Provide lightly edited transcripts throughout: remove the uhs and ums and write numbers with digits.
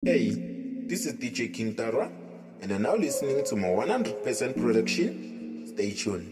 Hey, this is DJ King Tara, and you're now listening to my 100% production. Stay tuned.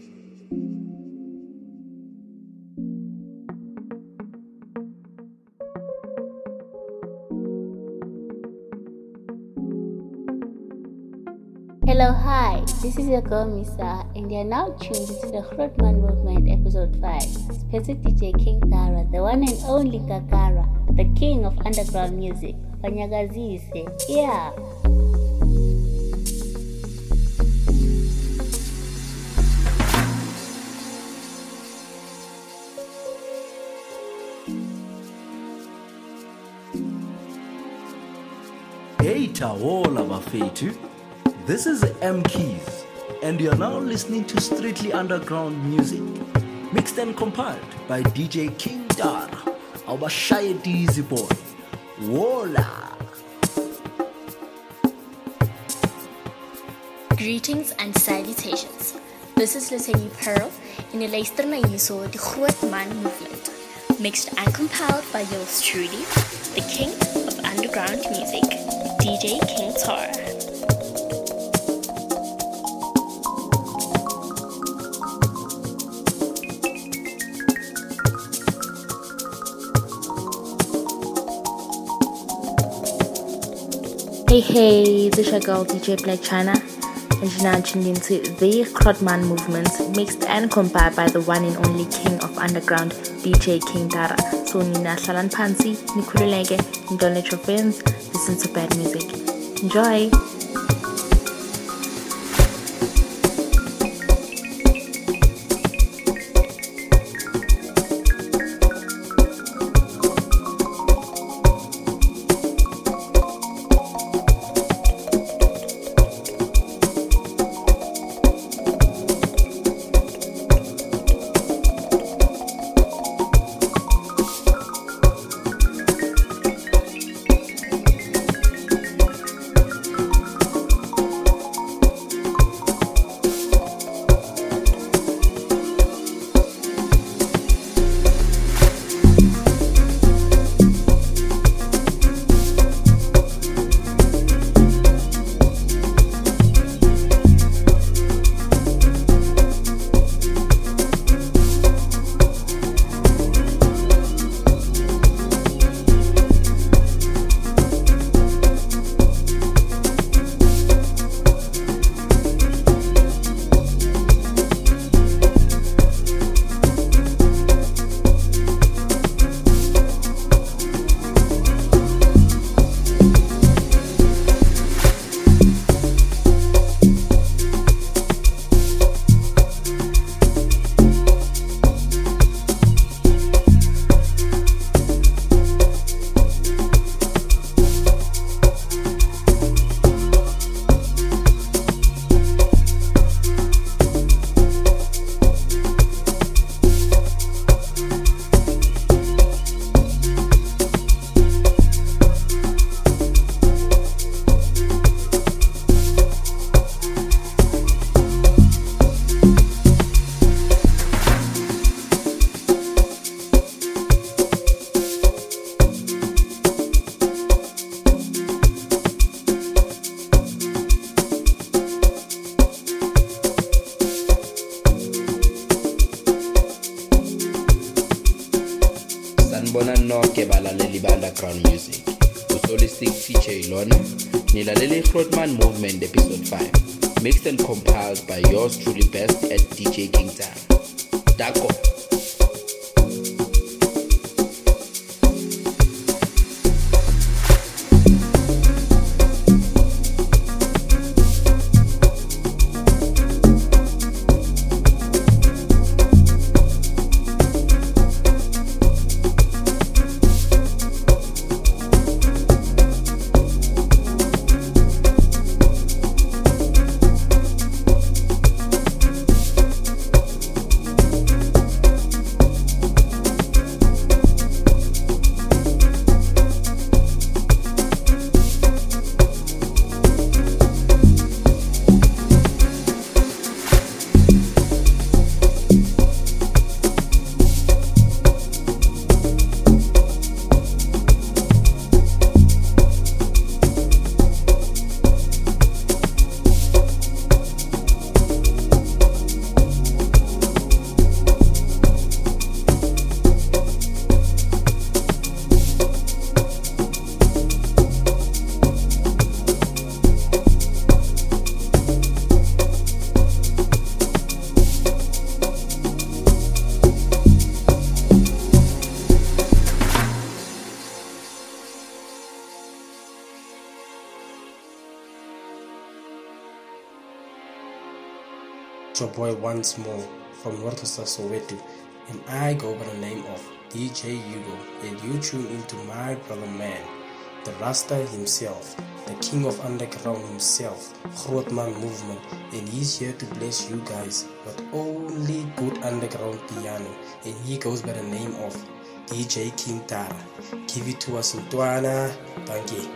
Hello, hi, this is your girl Misa, and you're now tuned to the Grootman Movement episode 5. Specific DJ King Tara, the one and only Kakara, the king of underground music. Panyagazise, yeah. Hey Tawola Bafetu, this is M Keys, and you're now listening to Strictly Underground Music, mixed and compiled by DJ King Tara, our shy Dizzy boy. Voila! Greetings and salutations. This is Latanya Pearl in the luister na hierso die Grootman Movement, mixed and compiled by yours truly, the king of underground music, DJ King Tara. Hey, this is your girl DJ Black China, and you're now tuned into the Grootman Movement, mixed and compiled by the one and only king of underground, DJ King Tara. So Nina Shalan Pansi, Nikululege, and don't let your friends listen to bad music. Enjoy! Underground music. Solistic feature Ilona, Nilalele Grootman Movement episode 5, mixed and compiled by yours truly best at DJ King Tara. Dako. your boy once more from Northwest Soweto, and I go by the name of DJ Hugo, and you tune into my brother man, the Rasta himself, the king of underground himself, Grootman Movement, and he's here to bless you guys with only good underground piano, and he goes by the name of DJ King Tara. Give it to us in Tuana. Thank you.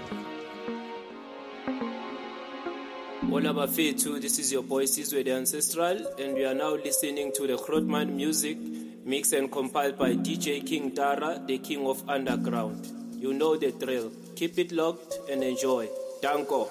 Hola Bafetu, this is your boy Sizwe the Ancestral, and we are now listening to the Grootman music mixed and compiled by DJ King Tara, the king of underground. You know the drill. Keep it locked and enjoy. Danko.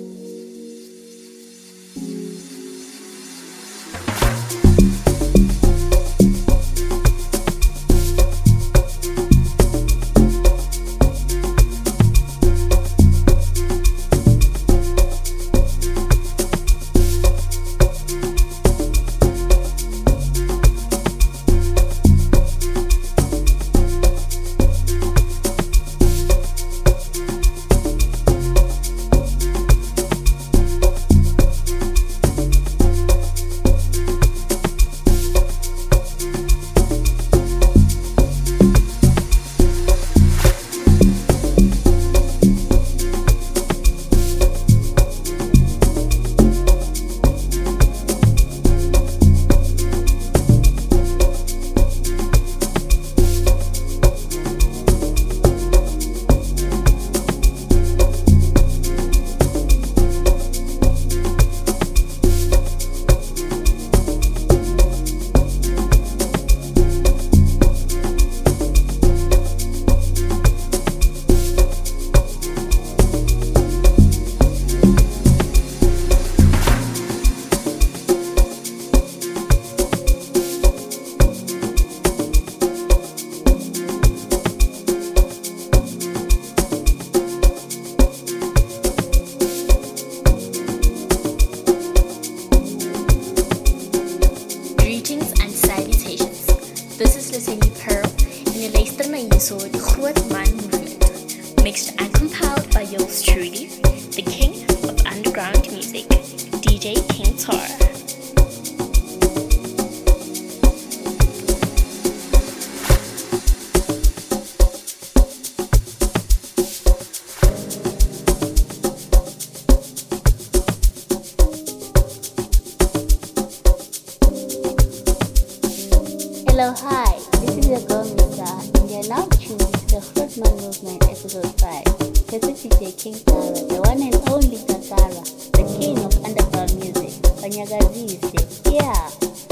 Hello, hi, this is your girl Misa, and you're now tuned to the Grootman Movement episode 5. This is DJ King Tara, the one and only Kakara, the king of underground music. Banyagazise, yeah.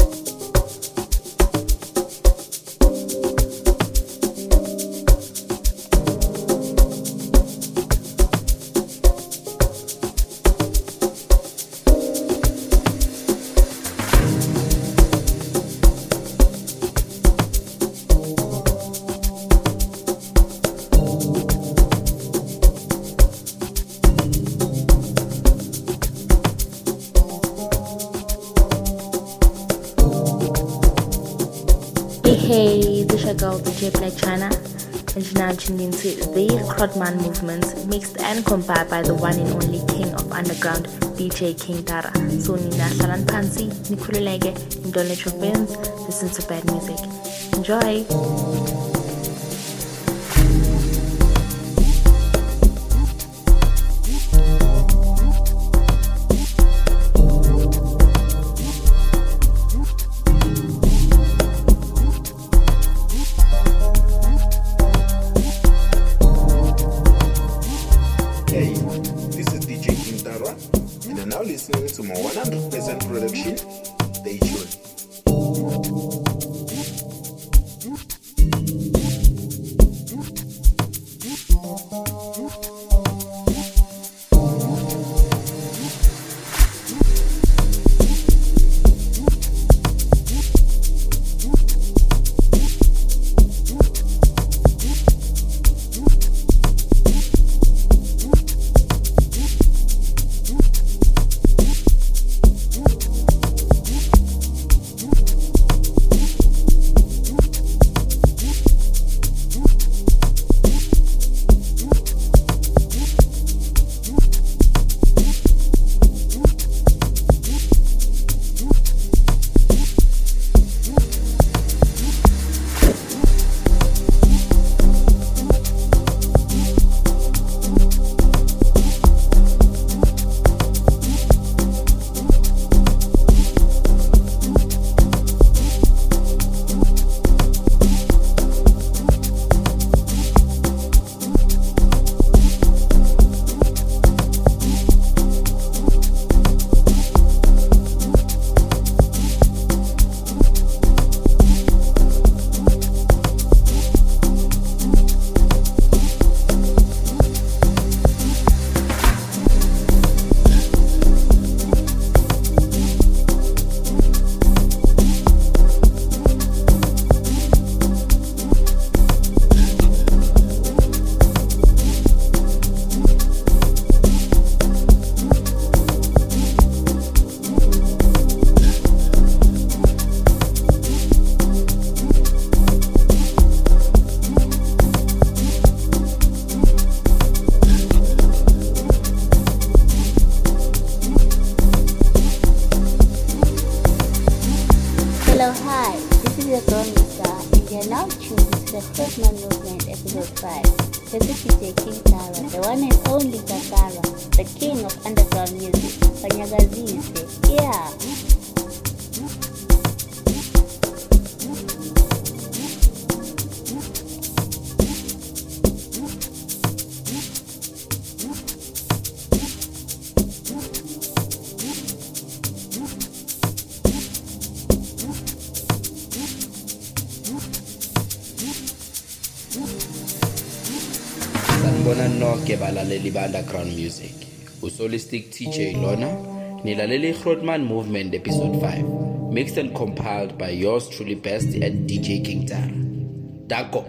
Hey, this is your girl DJ Black China, and you're now tuned into the Grootman Movement, mixed and compiled by the one and only king of underground, DJ King Tara. So nina hlalan phansi, nikhululeke, and don't let your friends listen to bad music. Enjoy! Listening to my 100% production, stay tuned. the Grootman Movement Episode 5. Visit DJ King Tara, the one and only Kakara, the king of underground music. Banyagazise, yeah. Sanibona nonke balaleli ba-underground music. Usolistic TJ Lona. Nilaleli Grootman Movement Episode 5. Mixed and compiled by yours truly best at DJ King Tara. Dako.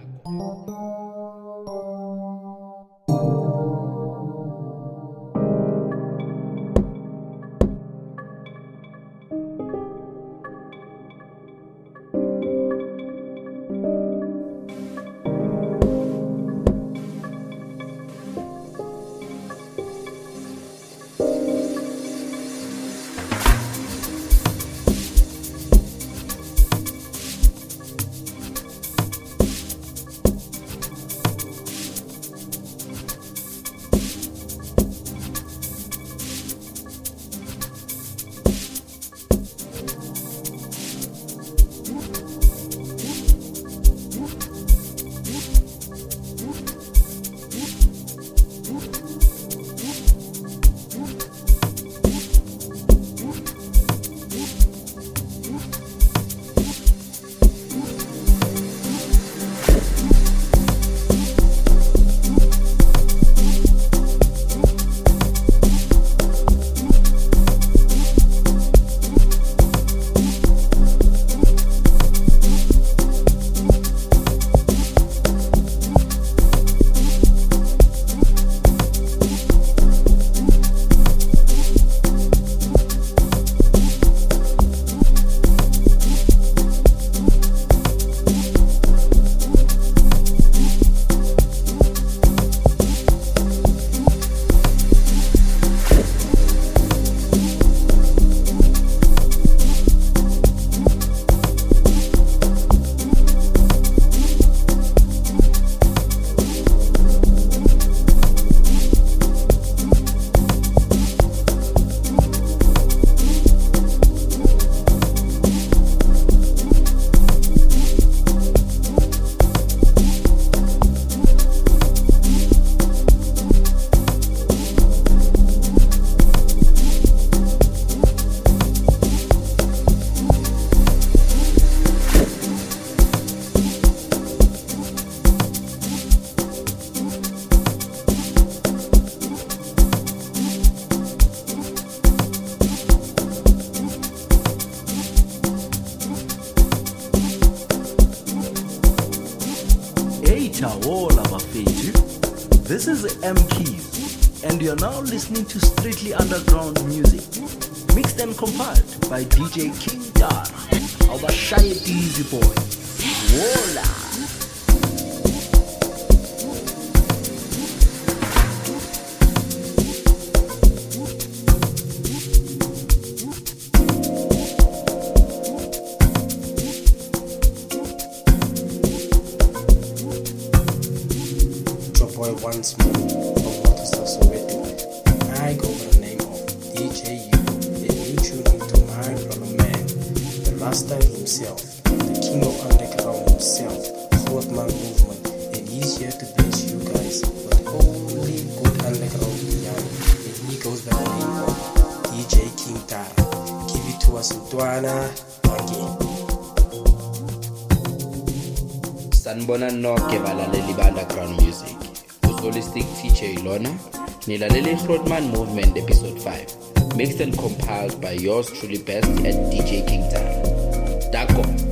This is M Keys, and you're now listening to Strictly Underground Music, mixed and compiled by DJ King Tara, our shy easy boy. Voila! Once more from Waterstar Soweto. I go by the name of DJ Yugo, and you tune into my brother man, the Rasta himself, the king of underground himself, Grootman Movement, and he's here to bless you guys with only good underground piano, and he goes by the name of DJ King Tara. Give it to us in Tuana again. Sanibona nonke balaleli ba-underground music. Holistic TJ Lona, Nilalele Grootman Movement Episode 5, mixed and compiled by yours truly best at DJ King Tara. Dako.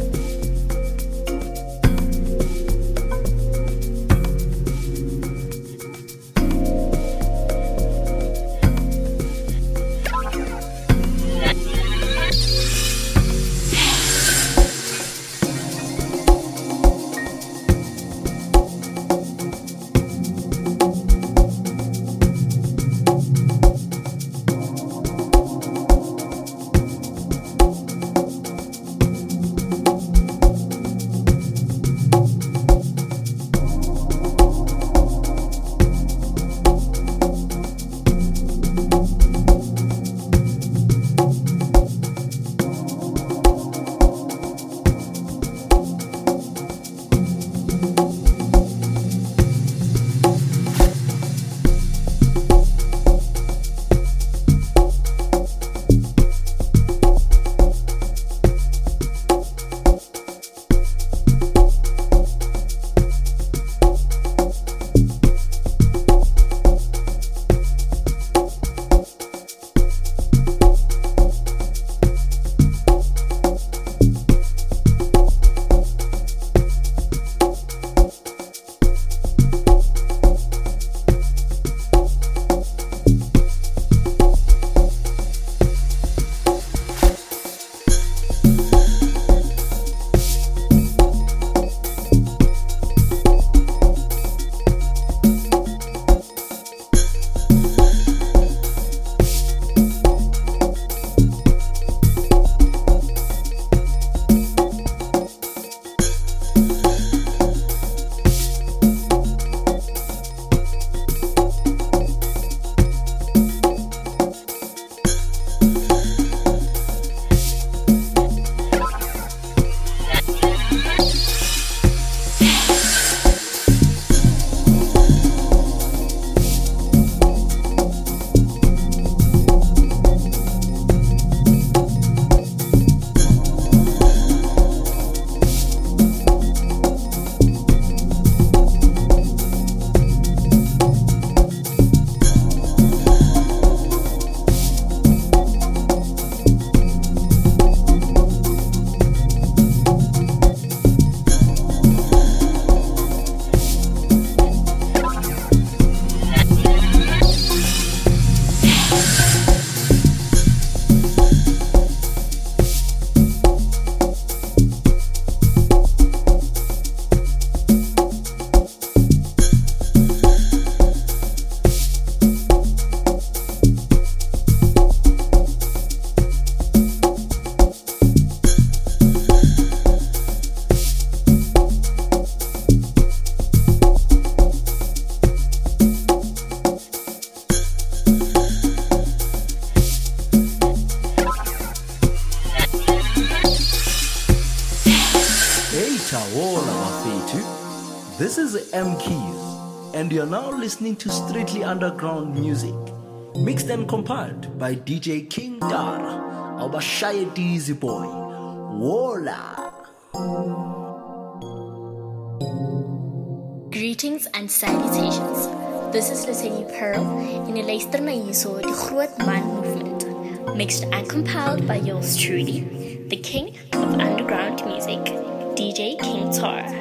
Chawola Bafetu. This is M Keys, and you're now listening to Strictly Underground Music, mixed and compiled by DJ King Dara, our shy Dizzy boy. Wola! Greetings and salutations. This is Latanya Pearl in the luister na hierso die Groot Man Movement, mixed and compiled by yours truly, the king of underground music, DJ King Tara.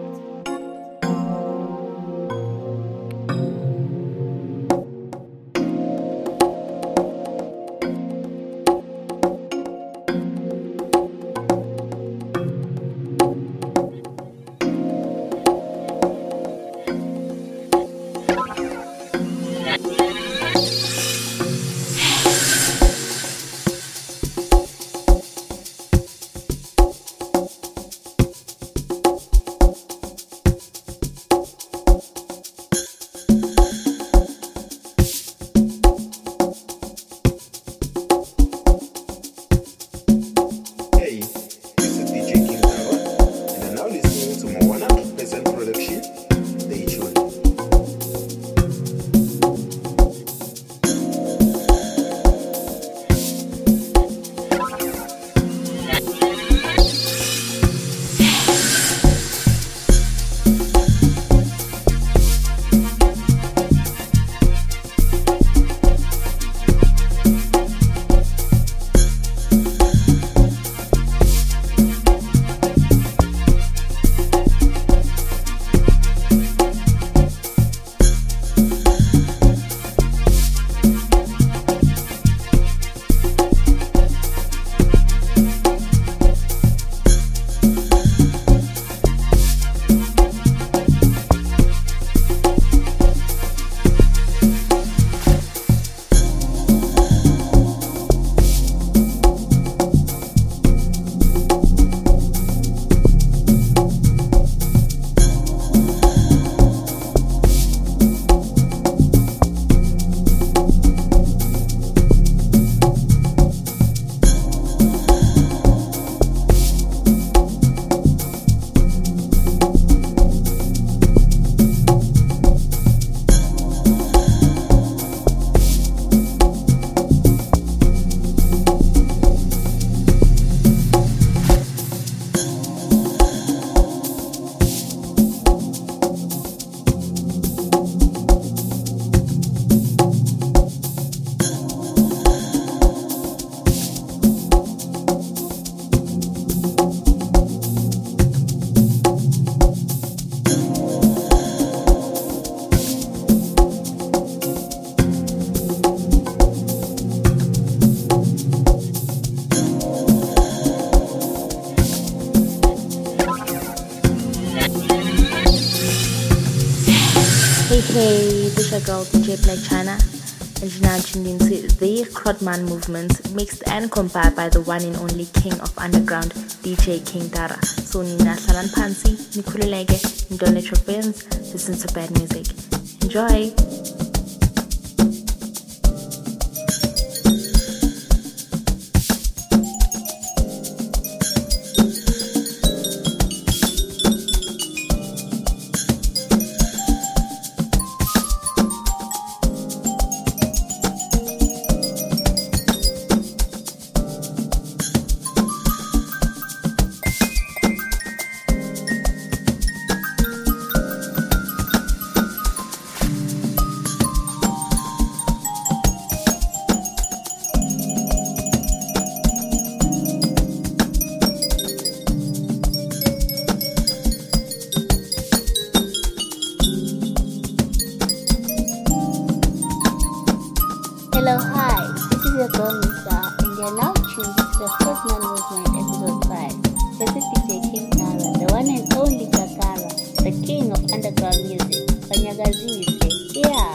Hey, this is your girl DJ Black China, and you're now tuned into the Groot Man Movement, mixed and compiled by the one and only king of underground, DJ King Dara. So Nina Salan Pansi, Nikululege, don't let your friends listen to bad music. Enjoy! Hello, hi, this is your girl Misa, and you're now tuned to the Groot Man Movement episode 5. This is DJ King Dara, the one and only Kakara, the king of underground music. Banyagazize, yeah.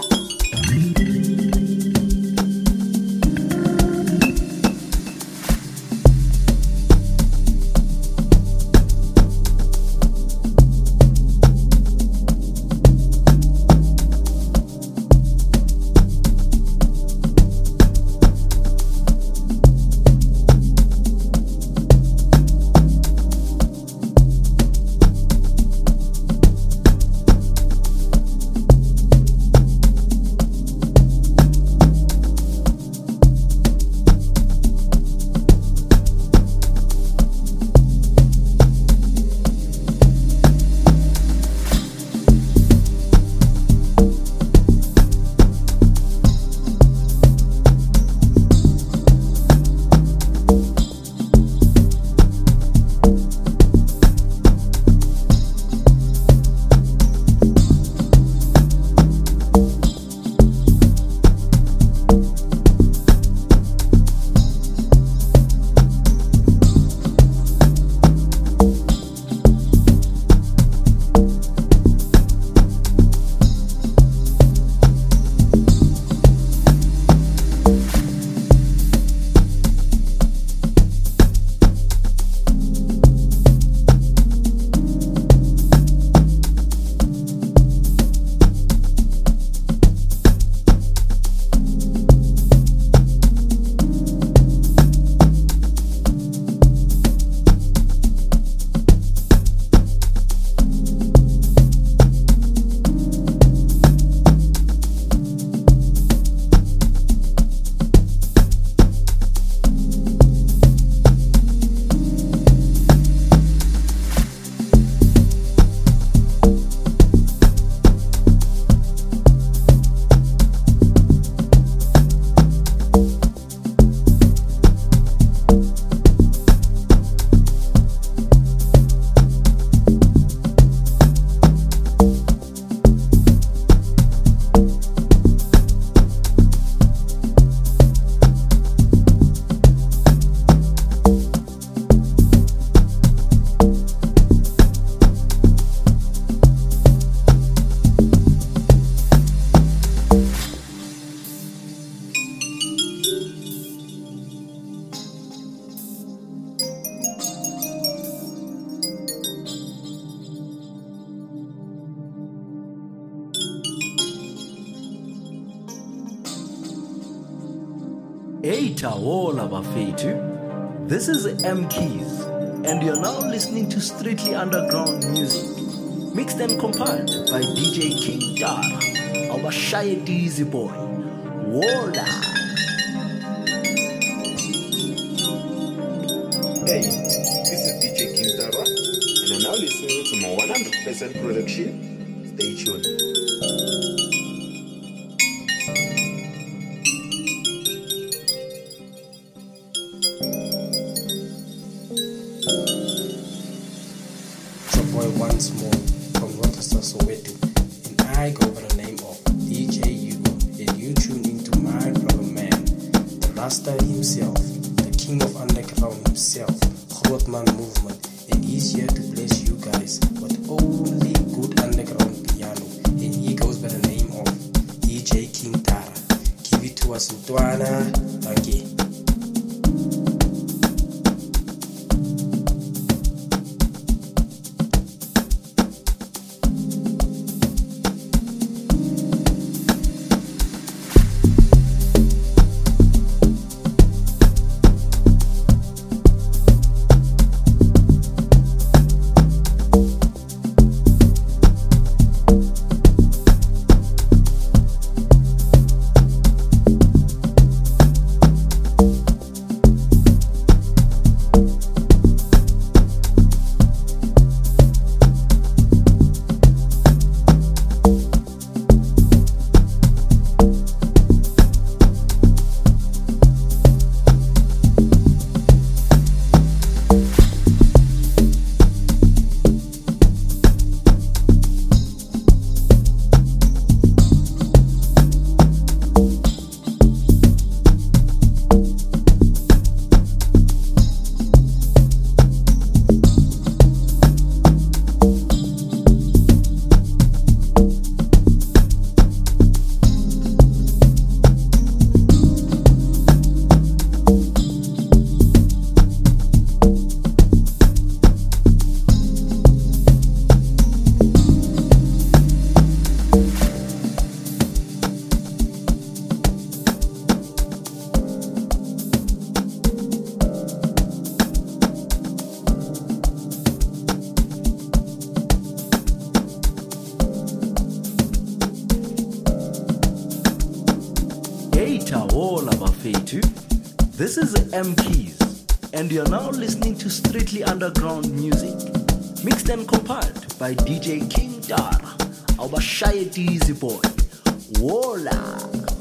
Eitawola bafethu. This is M Keys, and you're now listening to Strictly Underground Music, mixed and compiled by DJ King Tara, our shy easy boy. Wola. Hey, this is DJ King Tara, and you're now listening to my 100% production. Stay tuned. Once more from Rochester, Soweto, and I go by the name of DJ Hugo, and you tune into my brother man, the Rasta himself, the king of underground himself, Grootman movement, and he's here to bless you guys with only good underground piano, and he goes by the name of DJ King Tara. Give it to us in Tuana, okay. This is M Keys, and you're now listening to Strictly Underground Music, mixed and compiled by DJ King Tara, our shy easy boy. Wola.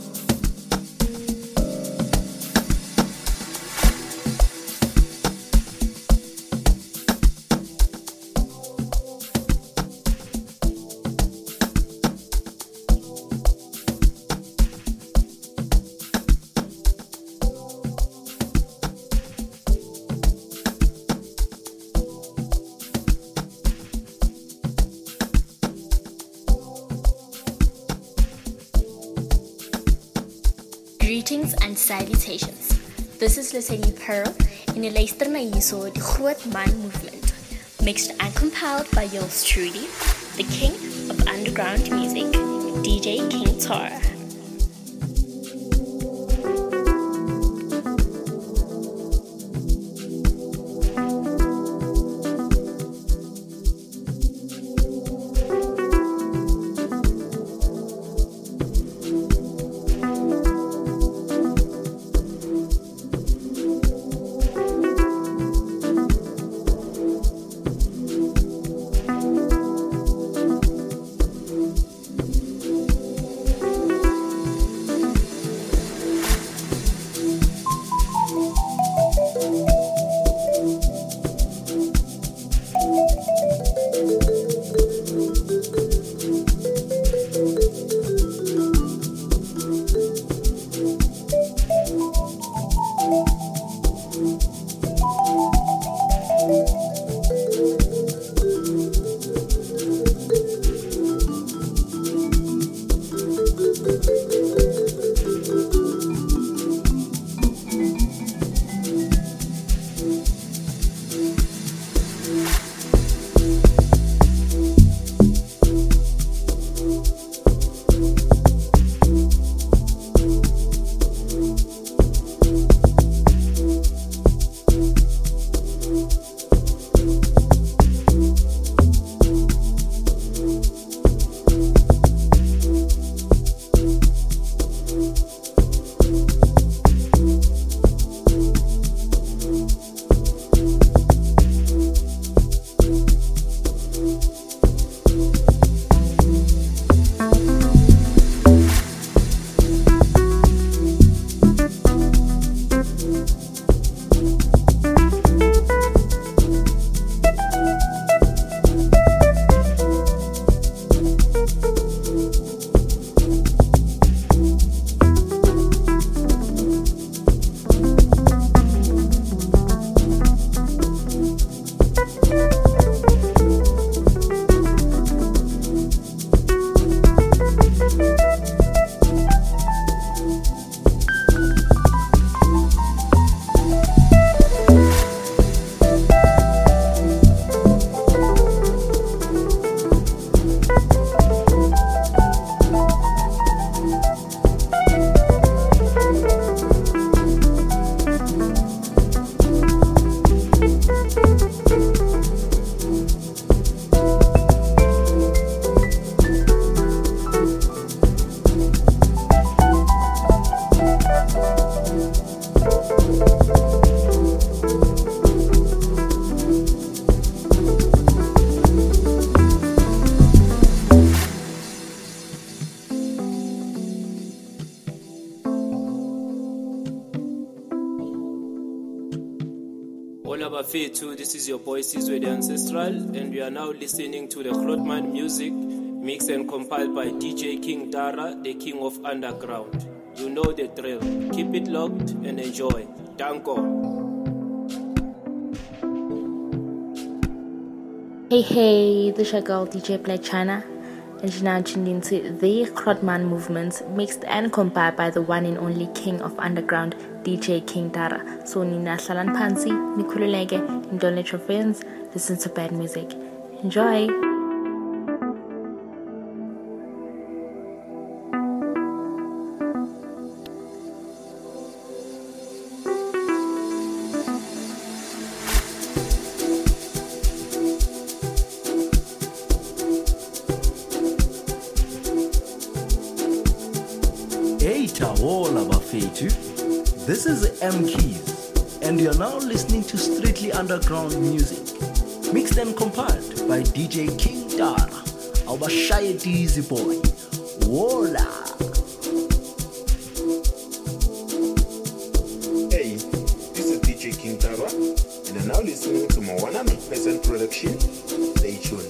Greetings and salutations. This is Leseni Pearl in die luister na hierso die Grootman movement, mixed and compiled by yours truly, the king of underground music, DJ King Tara. Hola Bafetu, this is your boy Sizwe the Ancestral, and we are now listening to the Grootman music, mixed and compiled by DJ King Tara, the king of underground. You know the drill. Keep it locked and enjoy. Danko. Hey, this is your girl DJ Black China, and you're now tuned into the Grootman movement, mixed and compiled by the one and only king of underground, DJ King Tara. So nina hlalan phansi, nikhululeke, and don't let your friends listen to bad music. Enjoy! This is M Keys, and you're now listening to Strictly Underground Music, mixed and compiled by DJ King Tara, our shy Dizzy boy. Voila! Hey, this is DJ King Tara, and you're now listening to my 100% production. Stay tuned.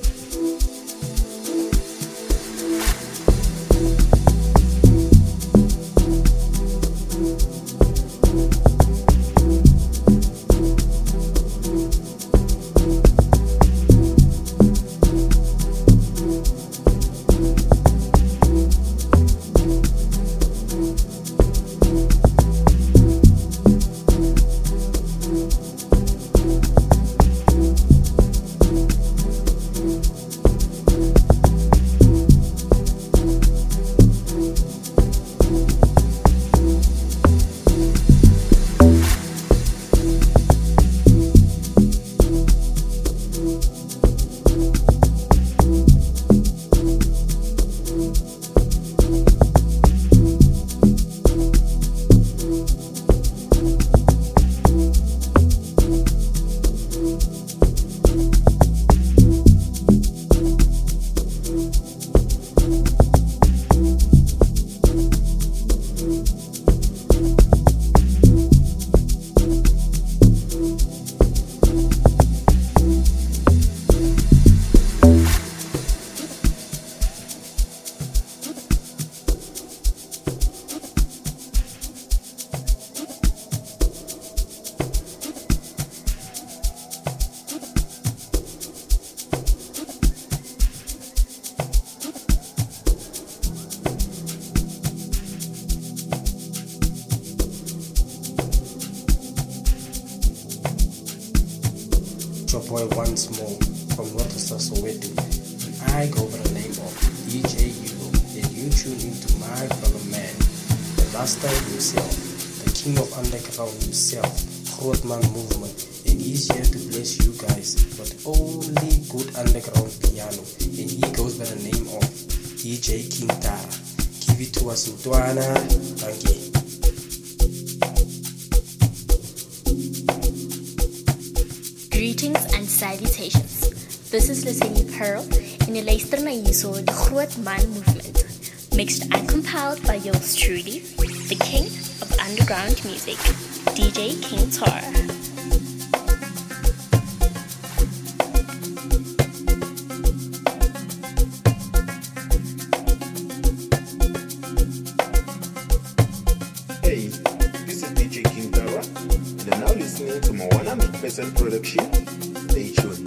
Your boy once more from Rochester, Soweto, and I go by the name of DJ Hugo, and you tune into my brother man, the Rasta himself, the king of underground himself, Grootman movement, and he's here to bless you guys with only good underground piano, and he goes by the name of DJ King Tara. Give it to us, Ntwana. Thank you. Greetings and salutations. This is Leseni Pearl in the luister na hierso die Grootman movement, mixed and compiled by yours truly, the king of underground music, DJ King Tara. Hey, this is DJ King Tara, and you're now listening to my 100% production. Stay tuned.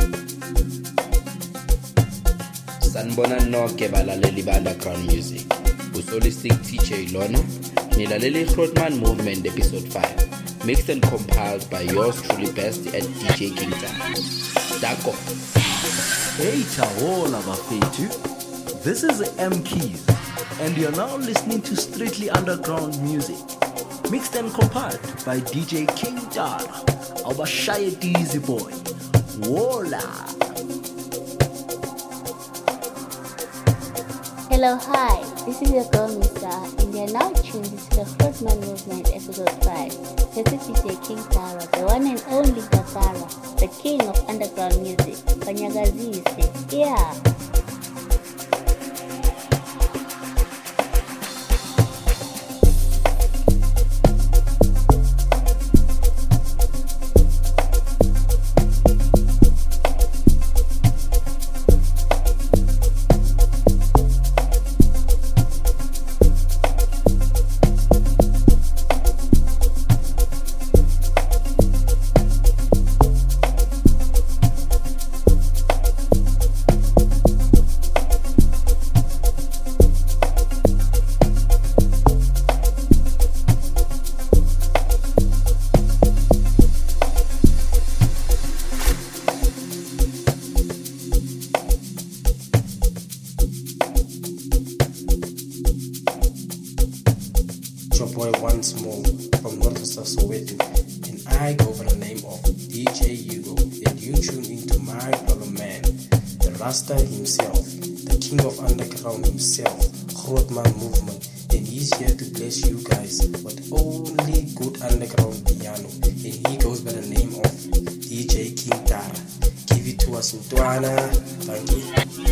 Sanibona nonke balaleli ba underground music. Usolistic TJ Lona, nilaleli Grootman movement episode 5, mixed and compiled by yours truly best at DJ King Tara. Danko. Hey, Tawola Bafetu. This is M Keys, and you're now listening to Strictly Underground Music, mixed and compiled by DJ King Tara, our shy Dizzy boy. Voila! Hello, hi, this is your girl Misa, and you're now tuned into the Grootman movement episode 5. This is DJ King Tara, the one and only Kakara, the king of underground music. Kanyagazise, yeah. from Northwest Soweto, and I go by the name of DJ Hugo, and you tune into my brother man, the Rasta himself, the king of underground himself, Grootman Movement, and he's here to bless you guys with only good underground piano, and he goes by the name of DJ King Tara. Give it to us in Tuana. Thank you.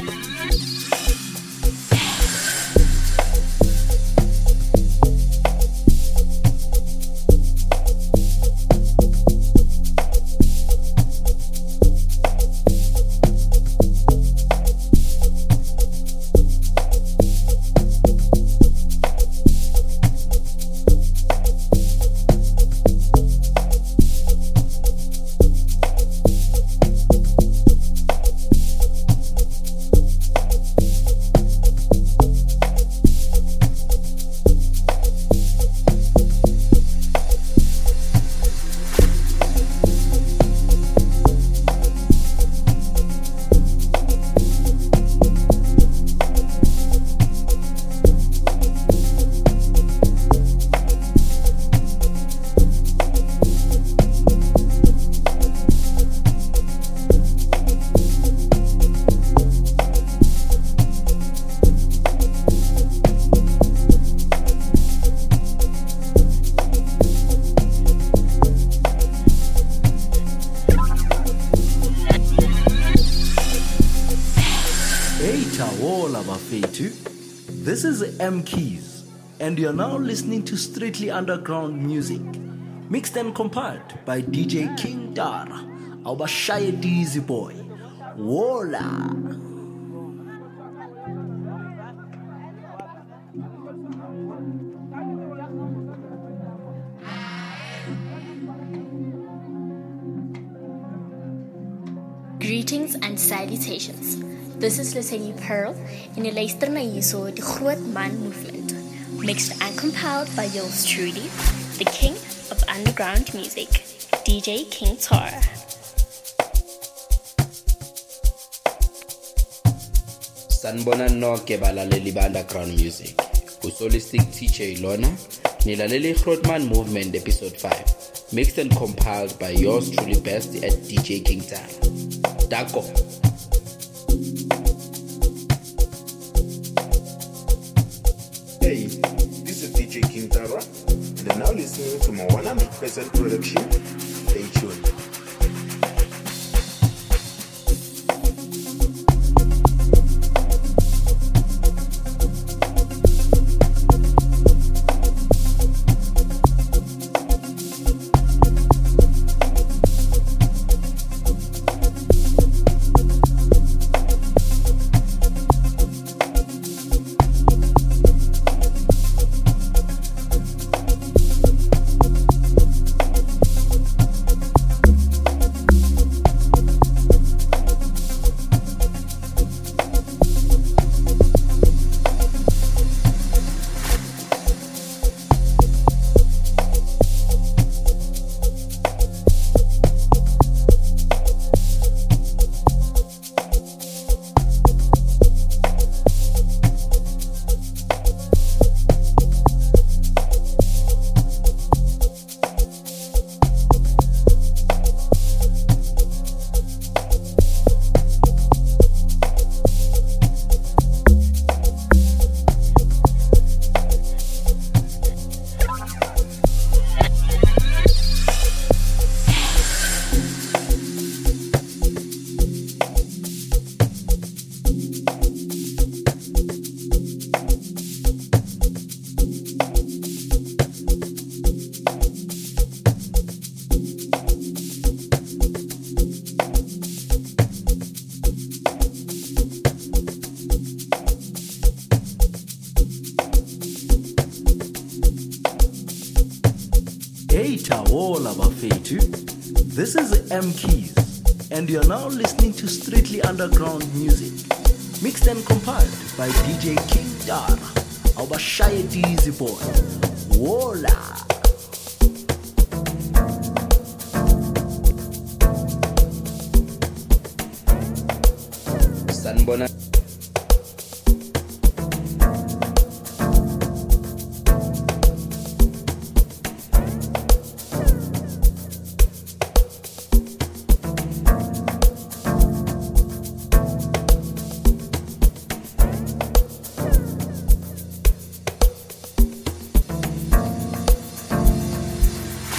This is M Keys, and you're now listening to Strictly Underground Music, mixed and compiled by DJ King Tara, our shy Dizzy boy. Voila! Greetings and salutations. This is Leseni Pearl in the luister na hierso die Groot Man Movement, mixed and compiled by yours truly, the king of underground music, DJ King Tara. Sanibona nonke balaleli ba underground music. Usolistic TJ Lona, nilaleli Groot Man Movement episode 5, mixed and compiled by yours truly best at DJ King Tara. Dako. Hey, this is DJ King Tara, and you're now listening to my 100% production. Stay tuned. This is M Keys, and you're now listening to Strictly Underground Music, mixed and compiled by DJ King Tara, our shy Dizzy boy. Voila! Sanibona.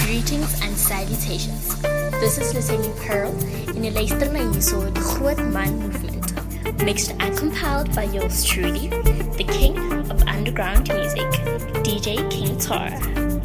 Greetings and salutations. This is Leseni Pearl in the luister na hierso die Groot Man Movement, mixed and compiled by yours truly, the king of underground music, DJ King Tara.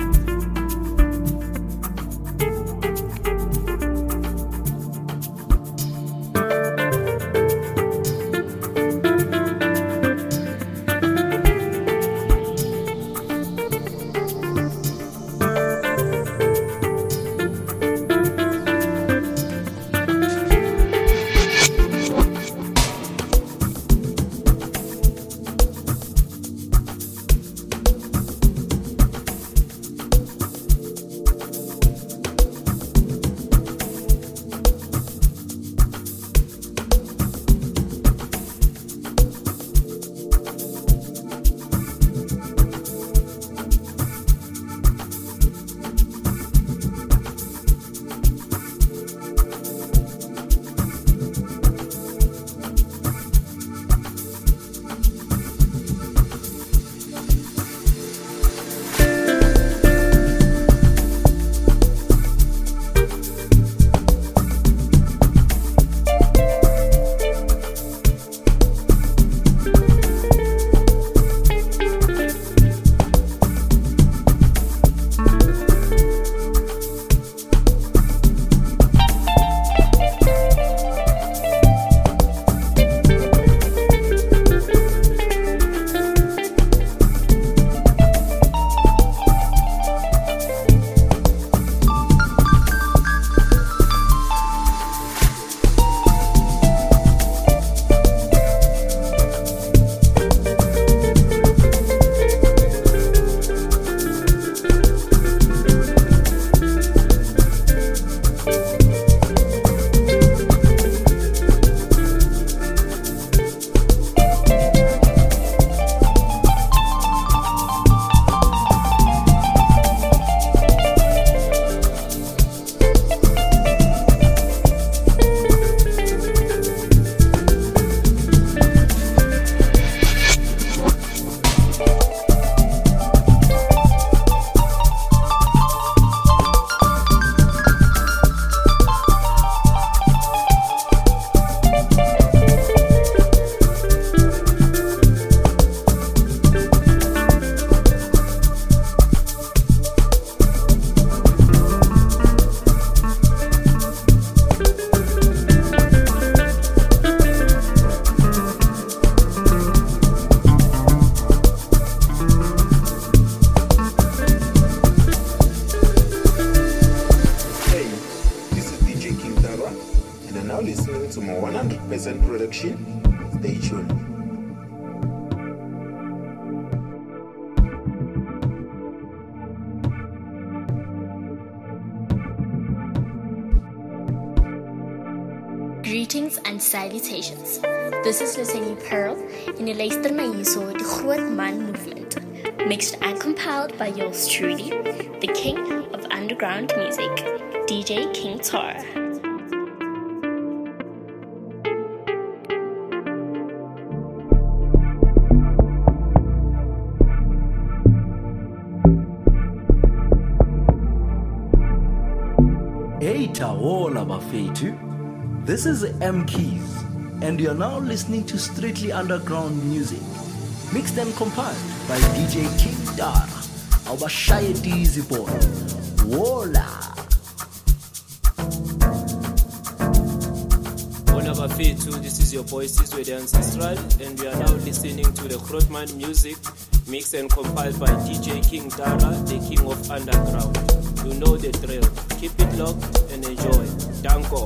Production. Stay tuned. Greetings and salutations. This is Leseni Pearl in the luister na hierso die Groot Man Movement, mixed and compiled by yours truly, the king of underground music, DJ King Tara. Hey Tawola Bafetu, this is M Keys, and you're now listening to Strictly Underground Music, mixed and compiled by DJ King Tara, our shy Dizzy boy. Wola! Hola Bafetu, this is your boy Sizwe the Ancestral, and we are now listening to the Groot Man Music, mixed and compiled by DJ King Tara, the king of underground. You know the drill. Keep it locked and enjoy. Danko.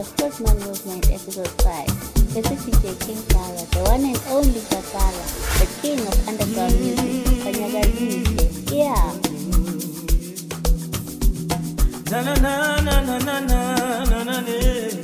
Grootman Movement Episode 5. Visit DJ King Tara, the one and only Kakara, the king of underground music. Kanyagazise. Yeah. Na na na na na na na na na.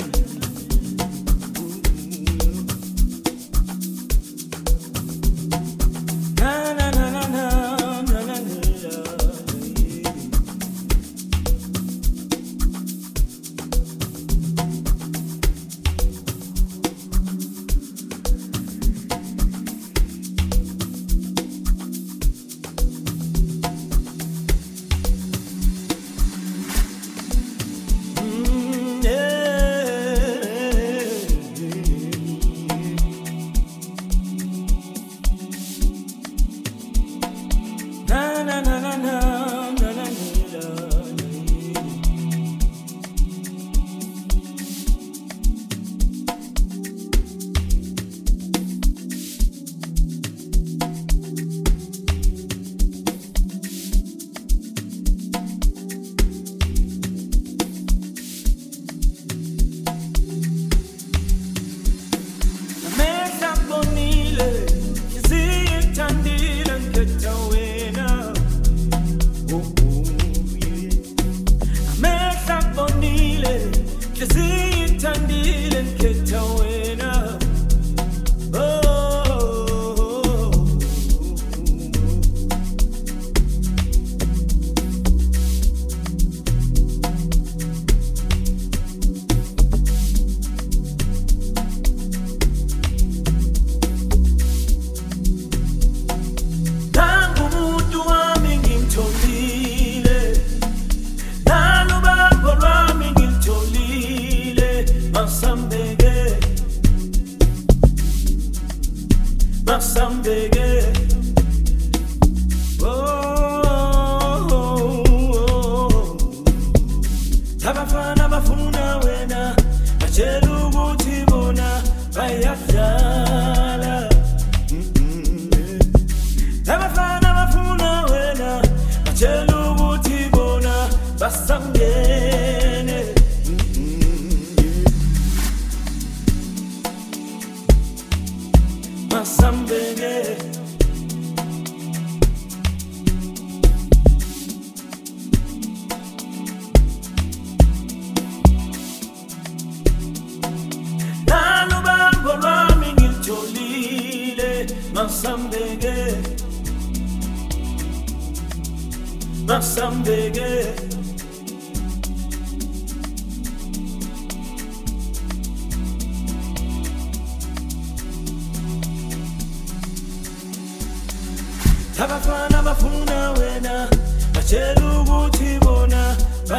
Abafana bafuna wena batshela ukuthi bona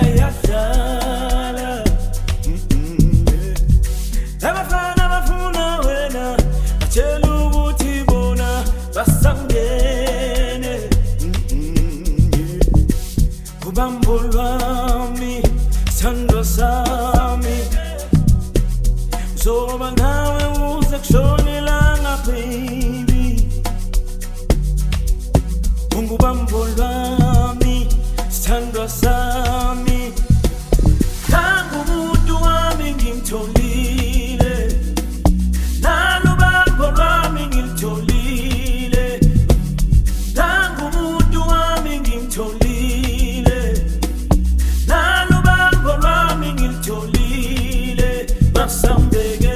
bayadlala. Abafana bafuna wena batshela ukuthi bona basangene. Ubambo lwami sandwa sami zoba nawe uze kushonela ngapheli. Ubambo lwami sithandwa sami nangu umuntu wami ngimtholile nalo ubambo lwami ngimtholile nangu umuntu wami ngimtholile nalo ubambo lwami ngimtholile masambeke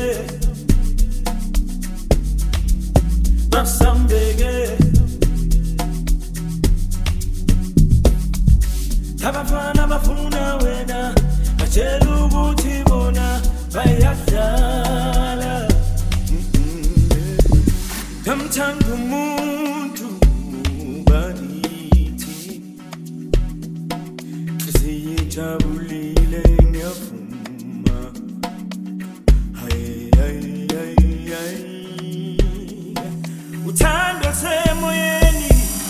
abafana bafuna wena batshela ukuthi bona bayadlala. Ngamthanda umuntu banithi siyijabulile ngiyavuma. Uthando semoyeni.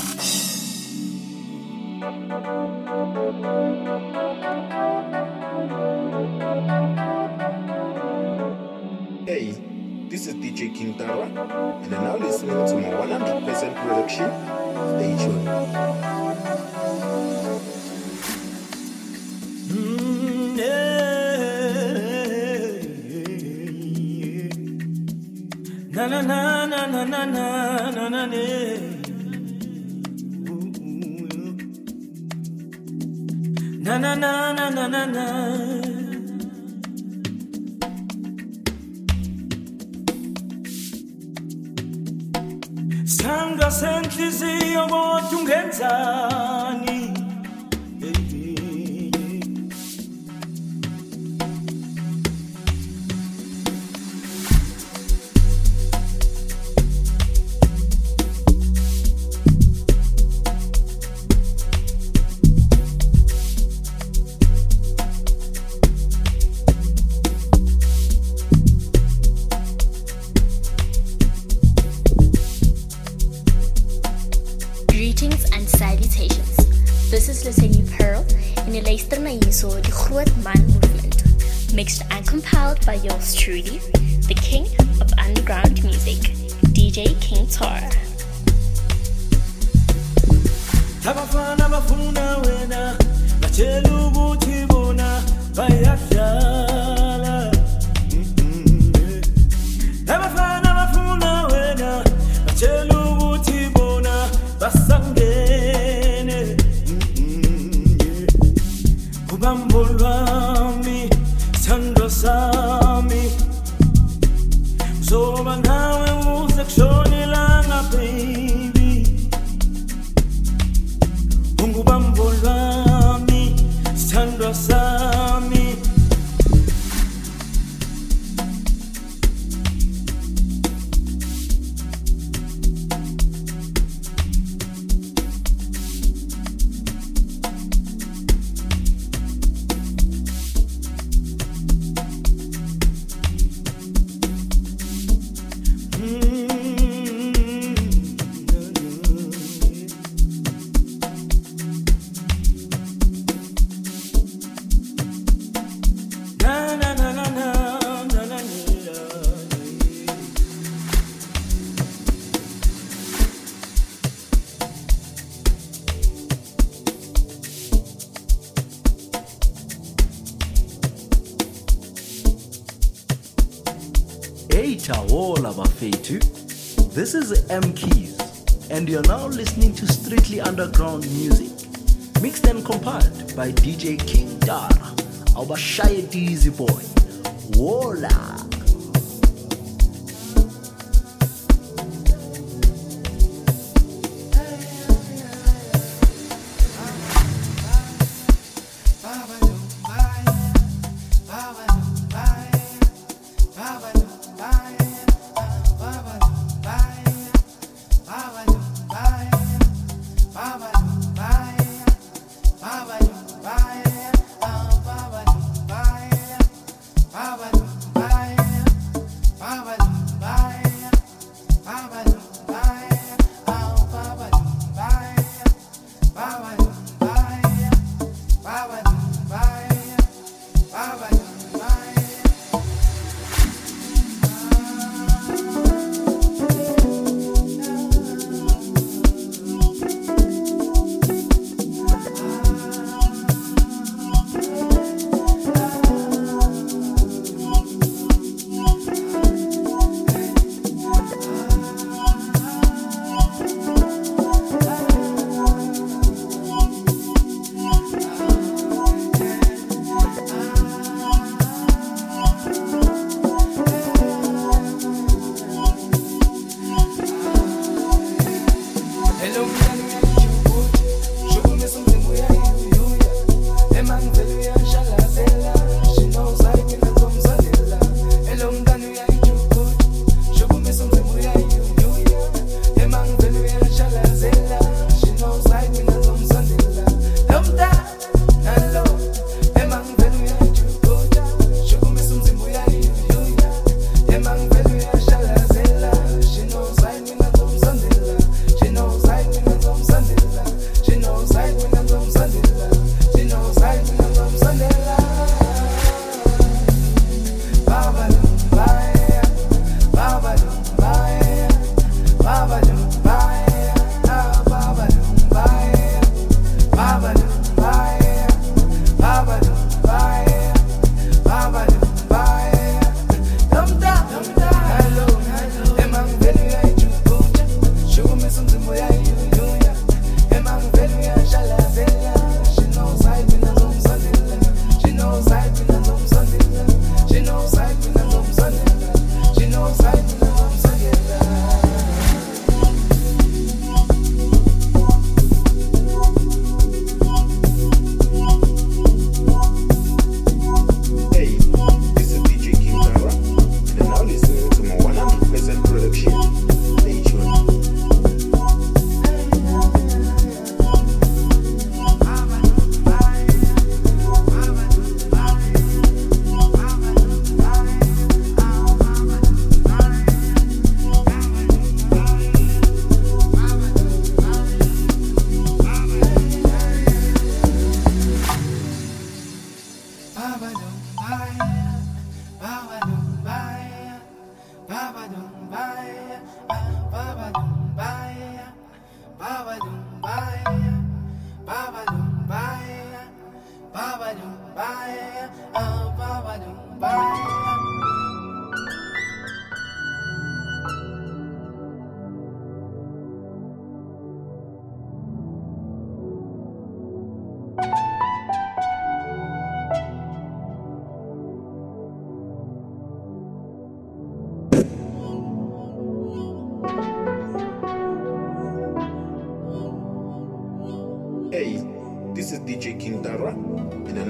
Hey, this is DJ King Tara, and you're now listening to my 100% production. Stay tuned. na na na na na na na na na na na na na na na na. Sanga senhliziyo kodwa ungenzani? Greetings and salutations. This is Laseni Pearl en jy luister na hierso die Groot Man Movement, mixed and compiled by yours truly, the king of underground music, DJ King Tara. Abafana bafuna wena, batshela ukuthi bona bayadlala. Abafana bafuna wena, batshela ukuthi bona basangene. Kubambo lwami, sithandwa sami, uzoba nawe uze kushonelanga baby. Ungubambo lwami, sithandwa sami. Tawola Bafetu. This is M Keys, and you're now listening to Strictly Underground Music, mixed and compiled by DJ King Tara, our shy Dizzy boy. Wola. Bye.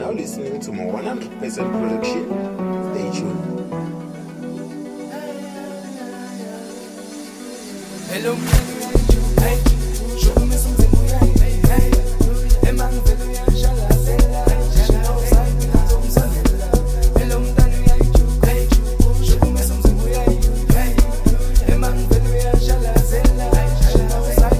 now listening to my 100% production. Stay tuned. Hello, hey, show me something, hey, hey, hey, man, hello, yeah, shala, shala, shala, hello, Danu, hey, show me something, hey, hey, hey, man, hello, yeah, shala, shala, shala,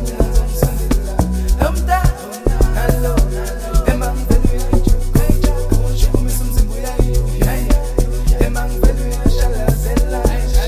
hello, hey, man, hello, yeah, show me something, hey, hey, hey, man, hello, yeah, shala, shala,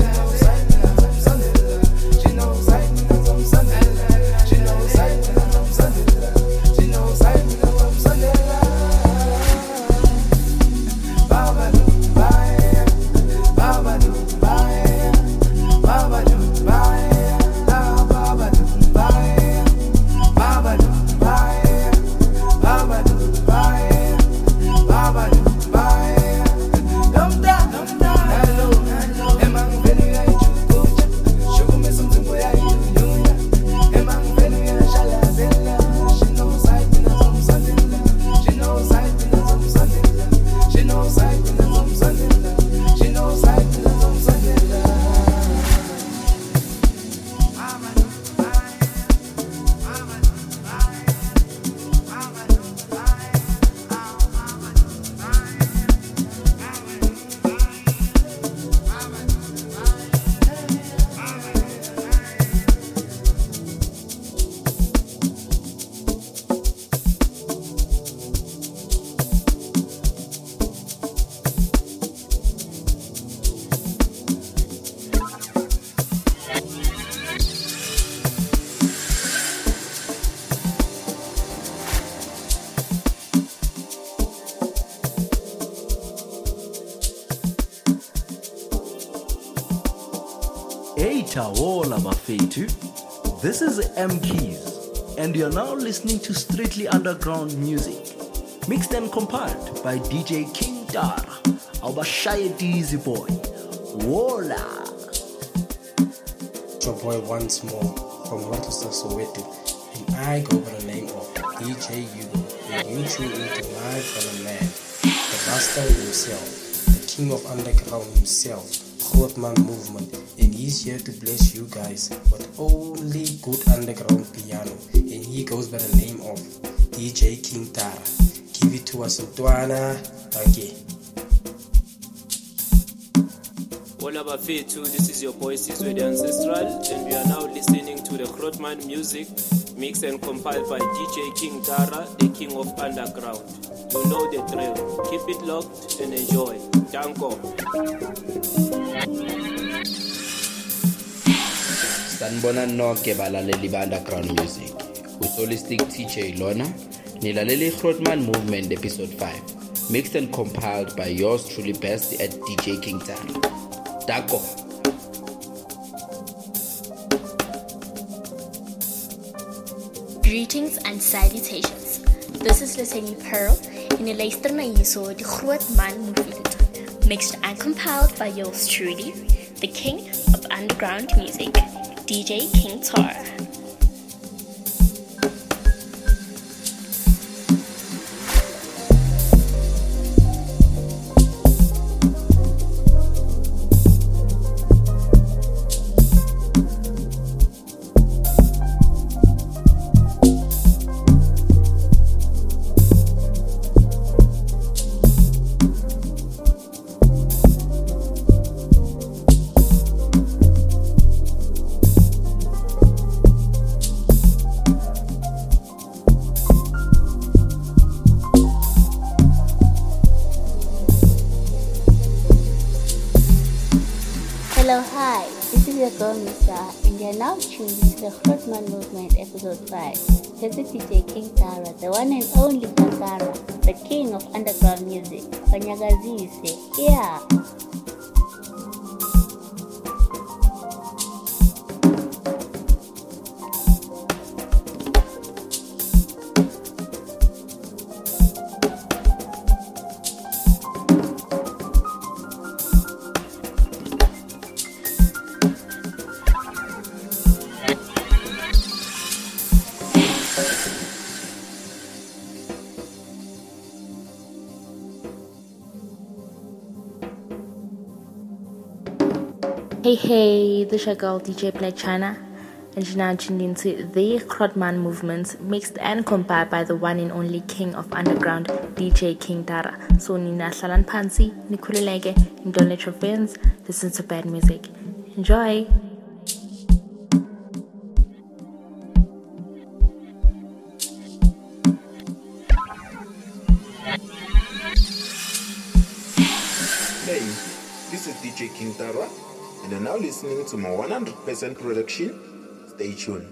Hola bafethu. This is M Keys, and you're now listening to Strictly Underground Music, mixed and compiled by DJ King Tara, our shy dizzy boy. Hola. Your boy once more from Rochester, Soweto, and I go by the name of DJ Hugo, and you tune into my fellow man, the Rasta himself, the king of underground himself, Grootman Movement, and he's here to bless you guys with only good underground piano, and he goes by the name of DJ King Tara. Give it to us, Ntwana. Thank you. Hola bafethu, this is your boy Sizwe the Ancestral, and we are now listening to the Grootman music, mixed and compiled by DJ King Tara, the king of underground. You know the drill. Keep it locked and enjoy. Danko. Sanibona nonke balaleli ba-underground music. Usolistic TJ Lona, nilaleli Grootman Movement episode 5, mixed and compiled by yours truly best at DJ King Tara. Dako. Greetings and salutations. This is Leseni Pearl in the luister na hierso die Grootman Movement, mixed and compiled by yours truly, the king of underground music, DJ King Tara. Hello, hi, this is your girl Misa, and you're now tuned into the Grootman Movement episode 5. This is DJ King Tara, the one and only Kakara, the king of underground music. Banyagazise, yeah. Hey, this is your girl DJ Black China, and you're now tuned into the Grootman movement, mixed and compiled by the one and only king of underground, DJ King Dara. So Nina Salan Pansi, Nikulilege, and don't let your friends listen to bad music. Enjoy! Hey, this is DJ King Dara, and you're now listening to my 100% production. Stay tuned.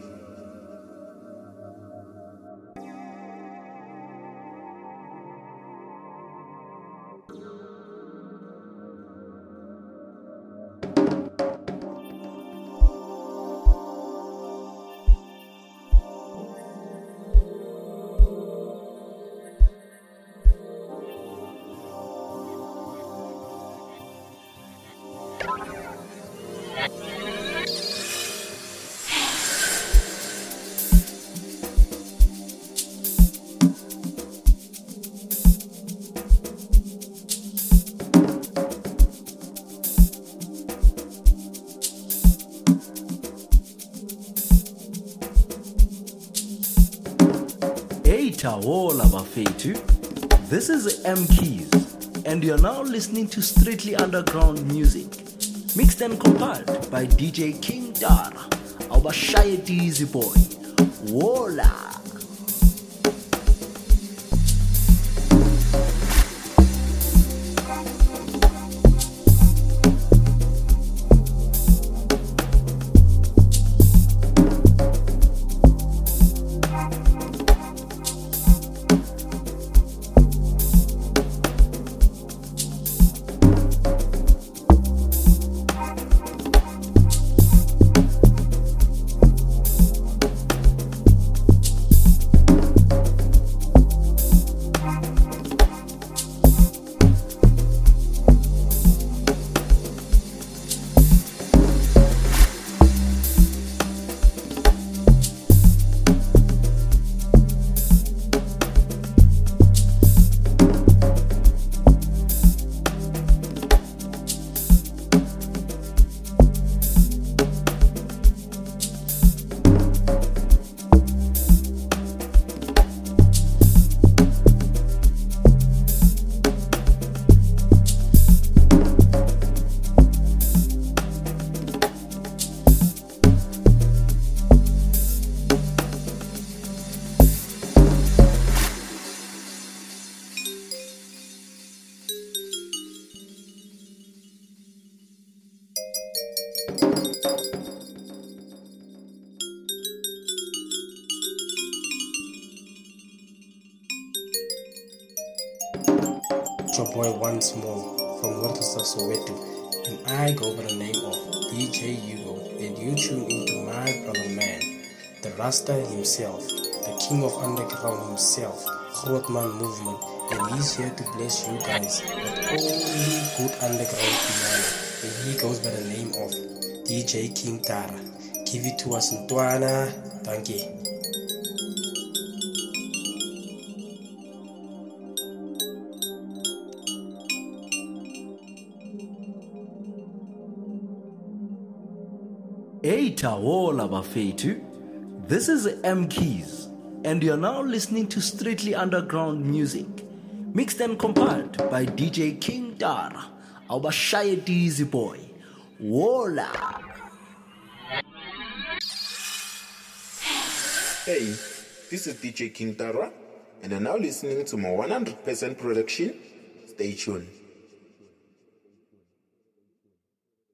Tawola Bafetu. This is M Keys, and you're now listening to Strictly Underground Music, mixed and compiled by DJ King Dara, our shy easy boy. Wola! Your boy once more from Worcester, Soweto, and I go by the name of DJ Hugo, and you tune into my brother man, the Rasta himself, the king of underground himself, Grootman movement, and he's here to bless you guys with only good underground piano, and he goes by the name of DJ King Dara. Give it to us in Tuana. Thank you. Tawola Bafetu. This is M Keys, and you're now listening to Strictly Underground Music, mixed and compiled by DJ King Dara, our shy easy boy. Wola! Hey, this is DJ King Dara, and you're now listening to my 100% production. Stay tuned.